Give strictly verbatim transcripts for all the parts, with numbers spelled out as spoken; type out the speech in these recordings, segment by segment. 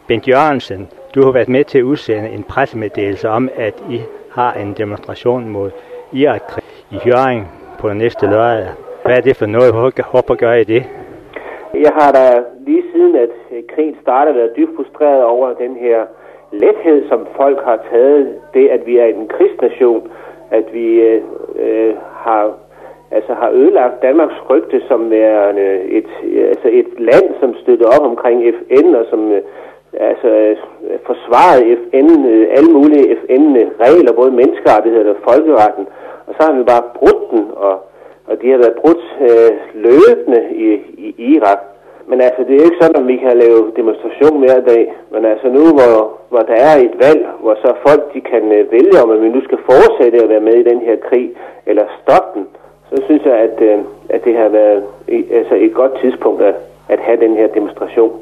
Bent Jørgensen, du har været med til at udsende en pressemeddelelse om, at I har en demonstration mod Irak i Hjørring på næste lørdag. Hvad er det for noget? Hvorfor gør I det? Jeg har da lige siden, at krigen startede, været dybt frustreret over den her lethed, som folk har taget. Det, at vi er en krigsnation, at vi øh, har, altså har ødelagt Danmarks rygte som værende et, altså et land, som støtter op omkring F N og som øh, altså forsvaret F N, øh, alle mulige F N-regler, både menneskerettigheder og folkeretten. Og så har vi bare brudt den, og, og de har været brudt øh, løbende i, i Irak. Men altså, det er jo ikke sådan, at vi kan lave demonstration hver dag. Men altså nu, hvor, hvor der er et valg, hvor så folk de kan øh, vælge, om at vi nu skal fortsætte at være med i den her krig, eller stoppe den, så synes jeg, at, øh, at det har været altså et godt tidspunkt at, at have den her demonstration.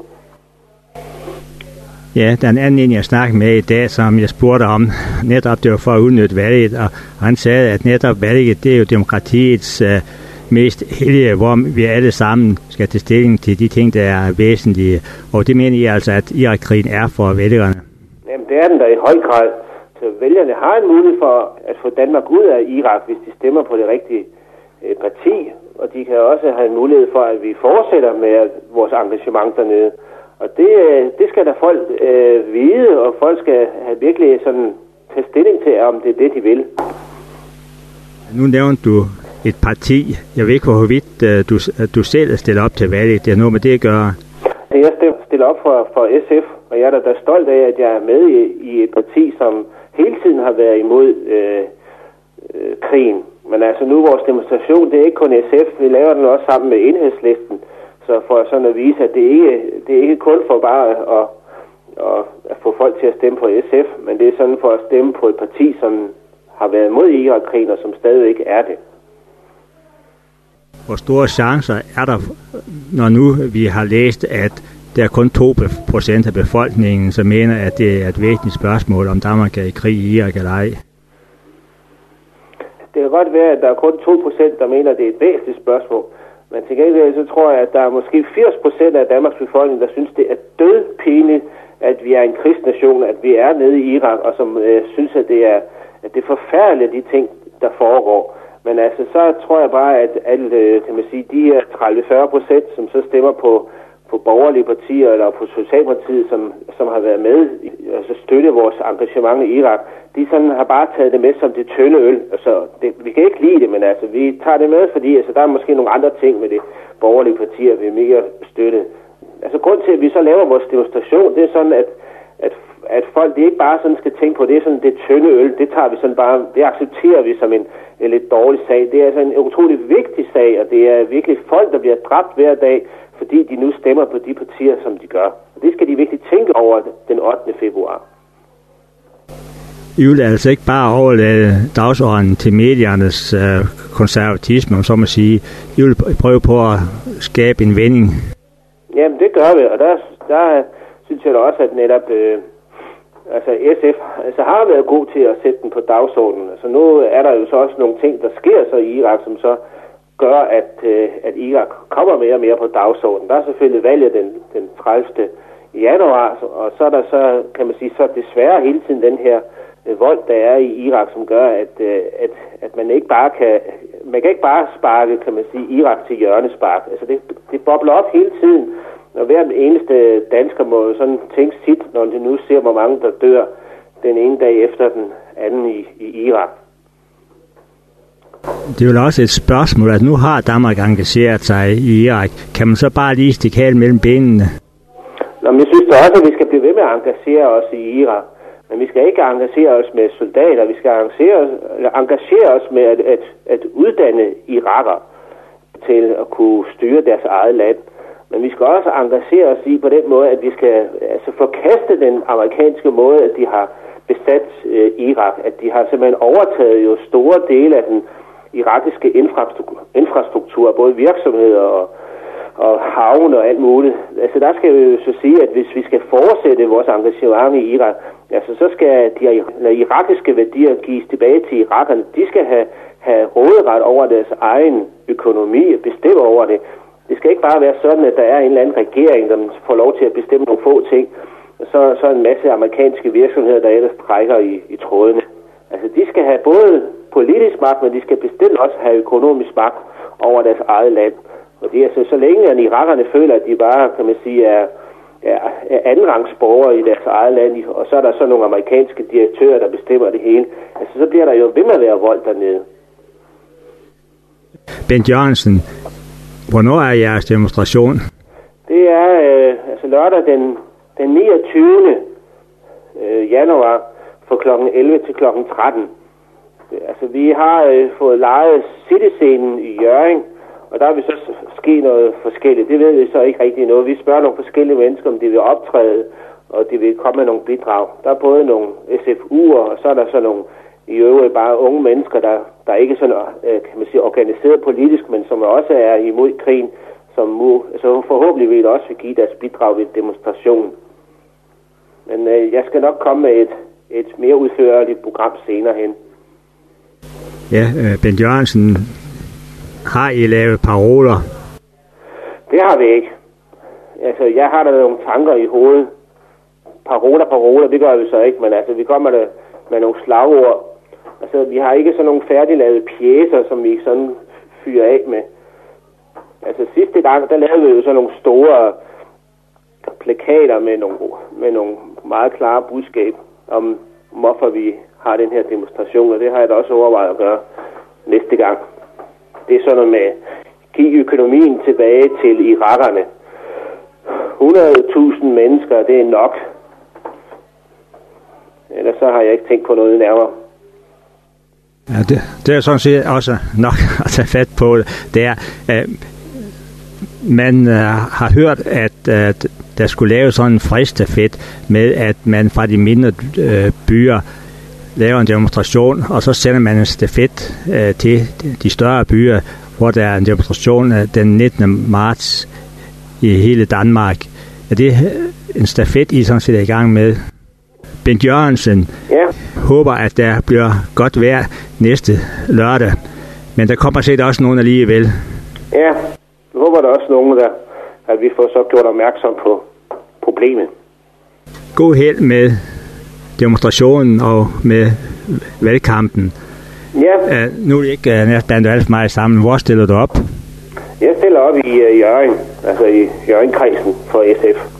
Ja, der er en anden en, jeg snakkede med i dag, som jeg spurgte om. Netop det var for at udnytte valget, og han sagde, at netop valget, det er jo demokratiets øh, mest hellige, hvor vi alle sammen skal tage stilling til de ting, der er væsentlige. Og det mener I altså, at Irak-krigen er for vælgerne? Jamen, det er den der i høj grad. Så vælgerne har en mulighed for at få Danmark ud af Irak, hvis de stemmer på det rigtige øh, parti. Og de kan også have en mulighed for, at vi fortsætter med vores engagement dernede. Og det, det skal da folk øh, vide, og folk skal have virkelig sådan tage stilling til, om det er det, de vil. Nu nævnte du et parti. Jeg ved ikke, hvorvidt du, du selv stiller op til valget. Det er noget med det at gøre. Jeg stiller op for, for S F, og jeg er da, da stolt af, at jeg er med i, i et parti, som hele tiden har været imod øh, øh, krigen. Men altså nu vores demonstration, det er ikke kun S F. Vi laver den også sammen med Enhedslisten. Så for sådan at vise, at det ikke det er ikke kun for bare at, at, at få folk til at stemme på S F, men det er sådan for at stemme på et parti, som har været mod Irak-krigen, og som stadig ikke er det. Hvor store chancer er der, når nu vi har læst, at der er kun to procent af befolkningen, som mener, at det er et væsentligt spørgsmål, om Danmark er i krig i Irak eller ej? Det kan godt være, at der er kun to procent, der mener, at det er et væsentligt spørgsmål. Men til gengæld så tror jeg, at der er måske firs procent af Danmarks befolkning, der synes, det er dødpinligt, at vi er en krigsnation, at vi er nede i Irak, og som øh, synes, at det er, at det er forfærdeligt, de ting, der foregår. Men altså, så tror jeg bare, at alle, kan man sige, de her tredive til fyrre procent, som så stemmer på, på borgerlige partier eller på Socialdemokratiet, som, som har været med, altså støtte vores engagement i Irak, de sådan har bare taget det med som det tynde øl. Altså, det, vi kan ikke lide det, men altså, vi tager det med, fordi altså, der er måske nogle andre ting med det borgerlige partier, vi er mere støtte. Altså, grund til, at vi så laver vores demonstration, det er sådan, at, at, at folk, det ikke bare sådan skal tænke på, det er sådan det tynde øl, det tager vi sådan bare, det accepterer vi som en, en lidt dårlig sag. Det er altså en utrolig vigtig sag, og det er virkelig folk, der bliver dræbt hver dag, fordi de nu stemmer på de partier, som de gør. Og det skal de virkelig tænke over den ottende februar. I vil altså ikke bare overlade dagsordenen til mediernes øh, konservatisme, om så må sige. I vil prøve på at skabe en vending. Jamen, det gør vi, og der, der synes jeg da også, at netop øh, altså S F altså, har været god til at sætte den på dagsordenen. Altså nu er der jo så også nogle ting, der sker så i Irak, som så gør, at, øh, at Irak kommer mere og mere på dagsordenen. Der er selvfølgelig valget den, den tredivte januar, og så er der så, kan man sige, så desværre hele tiden den her øh, vold, der er i Irak, som gør, at, øh, at, at man ikke bare kan, man kan ikke bare sparke, kan man sige, Irak til hjørnespark. Altså det, det bobler op hele tiden, og hver eneste dansker må sådan tænke sit, når de nu ser, hvor mange der dør den ene dag efter den anden i, i Irak. Det er jo også et spørgsmål, at nu har Danmark engageret sig i Irak. Kan man så bare lige stikke halen mellem benene? Nå, men jeg synes da også, at vi skal blive ved med at engagere os i Irak. Men vi skal ikke engagere os med soldater. Vi skal engagere os, engagere os med at, at, at uddanne iraker til at kunne styre deres eget land. Men vi skal også engagere os i på den måde, at vi skal altså forkaste den amerikanske måde, at de har besat øh, Irak. At de har simpelthen overtaget jo store dele af den irakiske infrastruktur, infrastruktur både virksomheder og, og havne og alt muligt. Altså der skal vi jo så sige, at hvis vi skal fortsætte vores engagement i Irak, altså så skal de irakiske værdier gives tilbage til irakerne. De skal have, have råderet over deres egen økonomi og bestemme over det. Det skal ikke bare være sådan, at der er en eller anden regering, der får lov til at bestemme nogle få ting. så, så en masse amerikanske virksomheder, der ellers trækker i, i trådene. Altså, de skal have både politisk magt, men de skal bestemt også have økonomisk magt over deres eget land. Og det er altså, så længe at irakerne føler, at de bare, kan man sige, er, er, er andenrangsborgere i deres eget land, og så er der så nogle amerikanske direktører, der bestemmer det hele, altså, så bliver der jo ved med at være vold dernede. Bent Jørgensen, hvornår er jeres demonstration? Det er øh, altså lørdag den, den niogtyvende Øh, januar fra klokken elleve til klokken tretten. Altså, vi har øh, fået lejet Cityscenen i Hjørring, og der har vi så sket noget forskelligt. Det ved vi så ikke rigtig noget. Vi spørger nogle forskellige mennesker, om de vil optræde, og de vil komme med nogle bidrag. Der er både nogle S F U'er, og så er der så nogle i øvrigt bare unge mennesker, der, der ikke er sådan, øh, kan man sige, organiseret politisk, men som også er imod krigen, som må, altså forhåbentlig vil også vil give deres bidrag ved demonstrationen. Men øh, jeg skal nok komme med et, et mere udførligt program senere hen. Ja, øh, Bent Jørgensen, har I lavet paroler? Det har vi ikke. Altså, jeg har da nogle tanker i hovedet. Paroler, paroler, det gør vi så ikke, men altså, vi kommer der med nogle slagord. Altså, vi har ikke sådan nogle færdiglavede pjecer, som vi sådan fyrer af med. Altså, sidste gang, der lavede vi jo sådan nogle store plakater med nogle, med nogle meget klare budskab om, hvorfor vi har den her demonstration, og det har jeg da også overvejet at gøre næste gang. Det er sådan noget med at give økonomien tilbage til irakerne. hundrede tusind mennesker, det er nok. Ellers så har jeg ikke tænkt på noget nærmere. Ja, det, det er sådan set også nok at tage fat på. Det er, øh, man øh, har hørt, at øh, der skulle laves sådan en fredsstafet med, at man fra de mindre øh, byer laver en demonstration, og så sender man en stafet øh, til de større byer, hvor der er en demonstration øh, den nittende marts i hele Danmark. Er det en stafet, I sådan set er i gang med? Bent Jørgensen ja. håber, at der bliver godt vejr næste lørdag, men der kommer sikkert også nogen alligevel. Ja, jeg håber der også nogen, der, at vi får så gjort opmærksom på problemet. God held med demonstrationen og med valgkampen. Ja. Uh, nu er det ikke uh, næsten alt for meget sammen. Hvor stiller du op? Jeg stiller op i uh, Hjørring, altså i Hjørring-kredsen for S F.